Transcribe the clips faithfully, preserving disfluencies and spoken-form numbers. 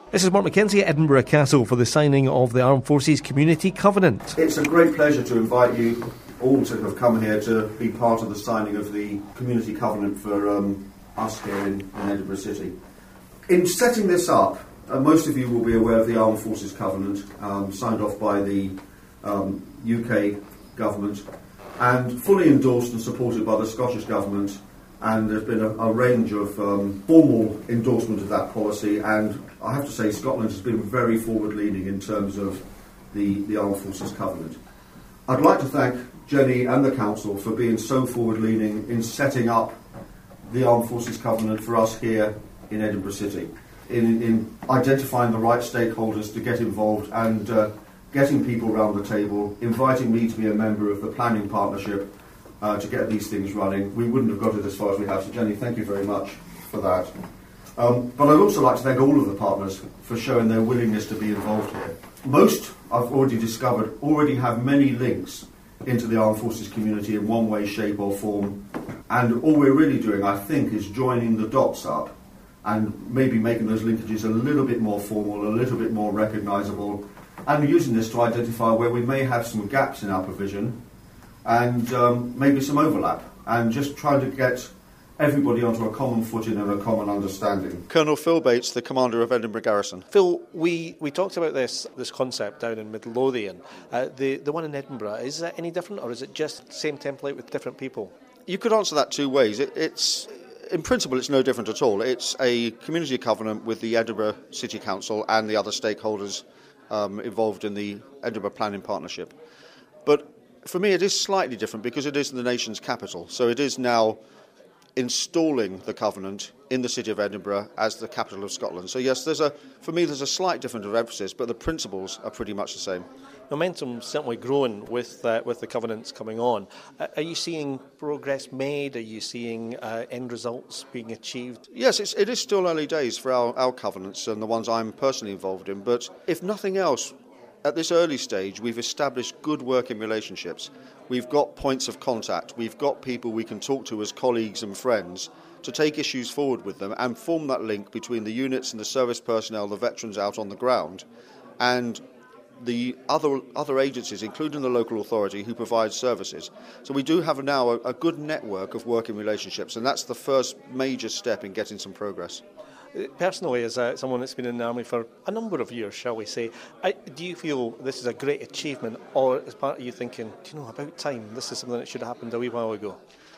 This is Mark Mackenzie at Edinburgh Castle for the signing of the Armed Forces Community Covenant. It's a great pleasure to invite you all to have come here to be part of the signing of the Community Covenant for um, us here in, in Edinburgh City. In setting this up, uh, most of you will be aware of the Armed Forces Covenant, um, signed off by the um, U K government and fully endorsed and supported by the Scottish government. And there's been a, a range of um, formal endorsement of that policy, and I have to say Scotland has been very forward-leaning in terms of the, the Armed Forces Covenant. I'd like to thank Jenny and the Council for being so forward-leaning in setting up the Armed Forces Covenant for us here in Edinburgh City, in, in identifying the right stakeholders to get involved and uh, getting people around the table, inviting me to be a member of the planning partnership Uh, to get these things running. We wouldn't have got it as far as we have. So Jenny, thank you very much for that. Um, but I'd also like to thank all of the partners for showing their willingness to be involved here. Most, I've already discovered, already have many links into the Armed Forces community in one way, shape or form. And all we're really doing, I think, is joining the dots up and maybe making those linkages a little bit more formal, a little bit more recognisable, and using this to identify where we may have some gaps in our provision and um, maybe some overlap, and just trying to get everybody onto a common footing and a common understanding. Colonel Phil Bates, the commander of Edinburgh Garrison. Phil, we, we talked about this this concept down in Midlothian. Uh, the, the one in Edinburgh, is that any different, or is it just the same template with different people? You could answer that two ways. It, it's in principle, it's no different at all. It's a community covenant with the Edinburgh City Council and the other stakeholders um, involved in the Edinburgh Planning Partnership. But for me, it is slightly different because it is the nation's capital. So it is now installing the covenant in the city of Edinburgh as the capital of Scotland. So yes, there's a for me there's a slight difference of emphasis, but the principles are pretty much the same. Momentum certainly growing with uh, with the covenants coming on. Uh, are you seeing progress made? Are you seeing uh, end results being achieved? Yes, it's, it is still early days for our, our covenants and the ones I'm personally involved in. But if nothing else, at this early stage, we've established good working relationships. We've got points of contact. We've got people we can talk to as colleagues and friends to take issues forward with them and form that link between the units and the service personnel, the veterans out on the ground, and the other other agencies, including the local authority who provide services. So we do have now a, a good network of working relationships, and that's the first major step in getting some progress. Personally, as uh, someone that's been in the Army for a number of years, shall we say, I, do you feel this is a great achievement, or is part of you thinking, do you know, about time, this is something that should have happened a wee while ago?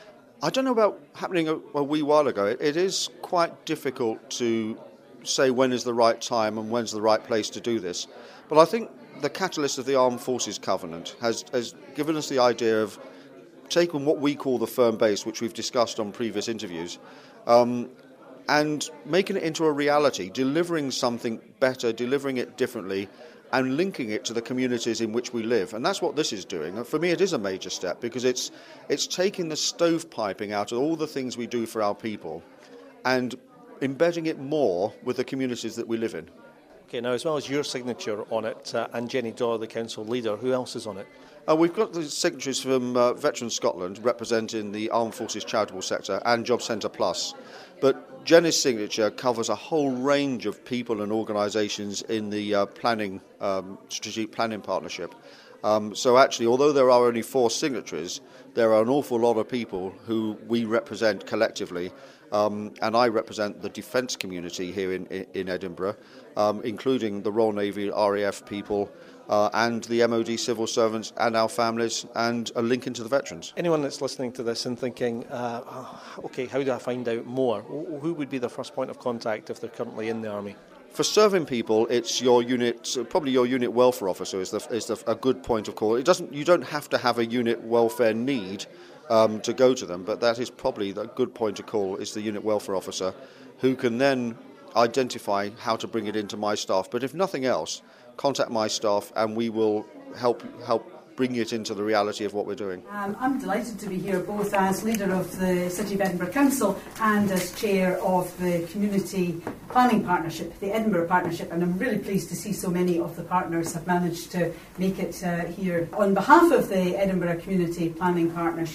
I don't know about happening a, a wee while ago. It, it is quite difficult to say when is the right time and when's the right place to do this. But I think the catalyst of the Armed Forces Covenant has, has given us the idea of taking what we call the firm base, which we've discussed on previous interviews, um, and making it into a reality, delivering something better, delivering it differently, and linking it to the communities in which we live. And that's what this is doing. For me, it is a major step because it's it's taking the stovepiping out of all the things we do for our people and embedding it more with the communities that we live in. Okay, now as well as your signature on it, uh, and Jenny Daw, the council leader, who else is on it? Uh, we've got the signatories from uh, Veterans Scotland representing the Armed Forces charitable sector and Job Centre Plus. But Jenny's signature covers a whole range of people and organisations in the uh, planning, um, strategic planning partnership. Um, so actually, although there are only four signatories, there are an awful lot of people who we represent collectively. Um, and I represent the defence community here in, in, in Edinburgh, um, including the Royal Navy, R A F people, uh, and the M O D civil servants and our families, and a link into the veterans. Anyone that's listening to this and thinking, uh, OK, how do I find out more? Who would be the first point of contact if they're currently in the Army? For serving people, it's your unit, probably your unit welfare officer is, the, is the, a good point of call. It doesn't, you don't have to have a unit welfare need Um, to go to them, but that is probably the good point to call is the unit welfare officer, who can then identify how to bring it into my staff. But if nothing else, contact my staff and we will help help bring it into the reality of what we're doing. Um, I'm delighted to be here both as leader of the City of Edinburgh Council and as chair of the Community Planning Partnership, the Edinburgh Partnership, and I'm really pleased to see so many of the partners have managed to make it uh, here. On behalf of the Edinburgh Community Planning Partnership,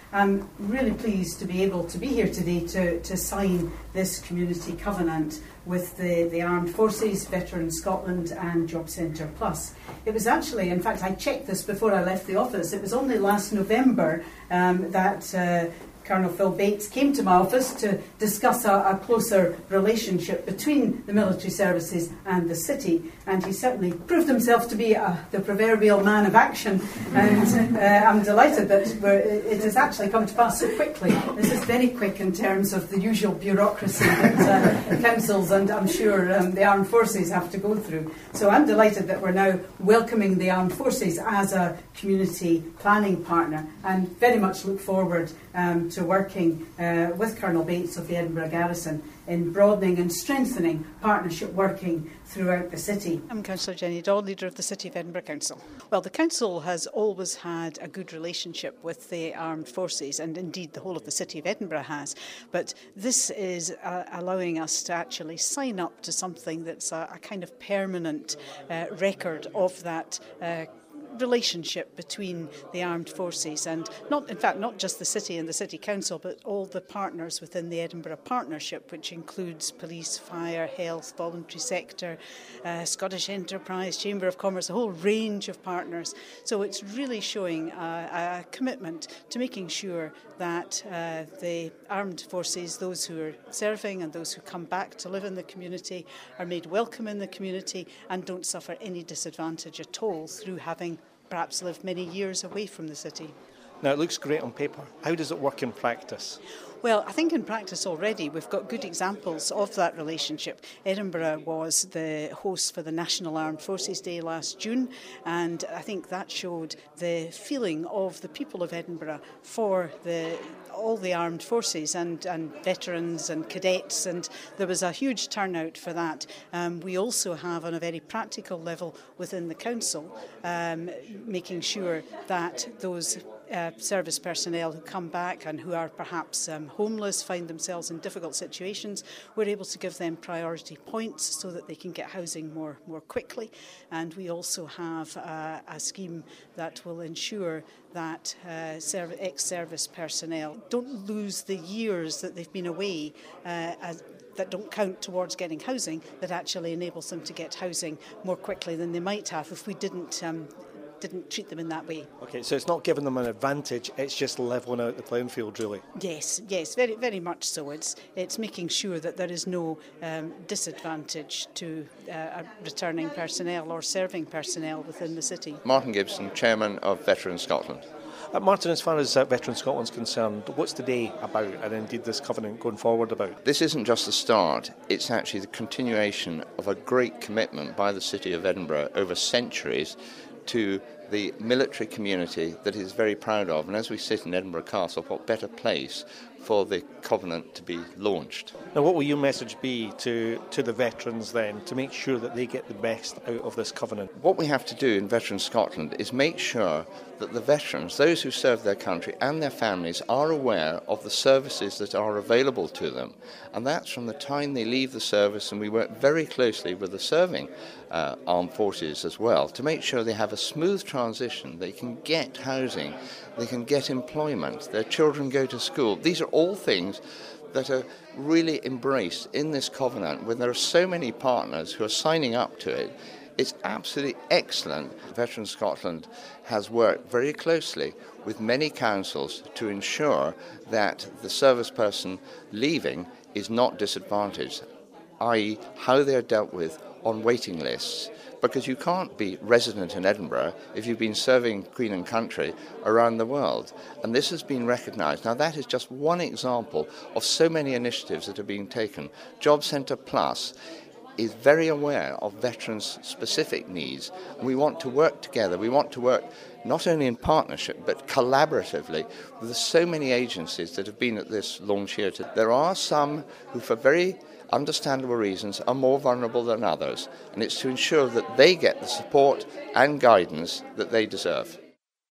I'm really pleased to be able to be here today to, to sign this community covenant with the, the Armed Forces, Veterans Scotland and Job Centre Plus. It was actually, in fact, I checked this before I left the office, it was only last November um, that uh, Colonel Phil Bates came to my office to discuss a, a closer relationship between the military services and the city, and he certainly proved himself to be a, the proverbial man of action, and uh, I'm delighted that we're, it has actually come to pass so quickly. This is very quick in terms of the usual bureaucracy that uh, councils and I'm sure um, the armed forces have to go through. So I'm delighted that we're now welcoming the armed forces as a community planning partner, and very much look forward um, to working uh, with Colonel Bates of the Edinburgh Garrison in broadening and strengthening partnership working throughout the city. I'm Councillor Jenny Dodd, leader of the City of Edinburgh Council. Well, the Council has always had a good relationship with the armed forces, and indeed the whole of the City of Edinburgh has. But this is uh, allowing us to actually sign up to something that's a, a kind of permanent uh, record of that uh, relationship between the armed forces, and not, in fact, not just the city and the city council, but all the partners within the Edinburgh Partnership, which includes police, fire, health, voluntary sector, uh, Scottish Enterprise, Chamber of Commerce, a whole range of partners. So it's really showing a, a commitment to making sure that uh, the armed forces, those who are serving and those who come back to live in the community, are made welcome in the community and don't suffer any disadvantage at all through having perhaps lived many years away from the city. Now, it looks great on paper. How does it work in practice? Well, I think in practice already we've got good examples of that relationship. Edinburgh was the host for the National Armed Forces Day last June, and I think that showed the feeling of the people of Edinburgh for the all the armed forces and, and veterans and cadets, and there was a huge turnout for that. Um, we also have, on a very practical level within the council, um, making sure that those Uh, service personnel who come back and who are perhaps um, homeless, find themselves in difficult situations, we're able to give them priority points so that they can get housing more, more quickly. And we also have uh, a scheme that will ensure that uh, serv- ex-service personnel don't lose the years that they've been away uh, as that don't count towards getting housing, that actually enables them to get housing more quickly than they might have if we didn't um, didn't treat them in that way. Okay, so it's not giving them an advantage, it's just levelling out the playing field, really? Yes, yes, very very much so. It's it's making sure that there is no um, disadvantage to uh, returning personnel or serving personnel within the city. Martin Gibson, Chairman of Veterans Scotland. Uh, Martin, as far as uh, Veterans Scotland's concerned, what's the day about, and indeed this covenant going forward about? This isn't just the start, it's actually the continuation of a great commitment by the City of Edinburgh over centuries to the military community that it is very proud of. And as we sit in Edinburgh Castle, what better place for the covenant to be launched? Now, what will your message be to, to the veterans then, to make sure that they get the best out of this covenant? What we have to do in Veterans Scotland is make sure that the veterans, those who serve their country and their families, are aware of the services that are available to them. And that's from the time they leave the service, and we work very closely with the serving uh, armed forces as well to make sure they have a smooth transition, they can get housing, they can get employment, their children go to school. These are all things that are really embraced in this covenant when there are so many partners who are signing up to it. It's absolutely excellent. Veterans Scotland has worked very closely with many councils to ensure that the service person leaving is not disadvantaged, that is how they are dealt with on waiting lists. Because you can't be resident in Edinburgh if you've been serving Queen and Country around the world. And this has been recognised. Now, that is just one example of so many initiatives that are being taken. Job Centre Plus is very aware of veterans' specific needs. We want to work together. We want to work not only in partnership but collaboratively with so many agencies that have been at this launch here. There are some who, for very understandable reasons, are more vulnerable than others, and it's to ensure that they get the support and guidance that they deserve.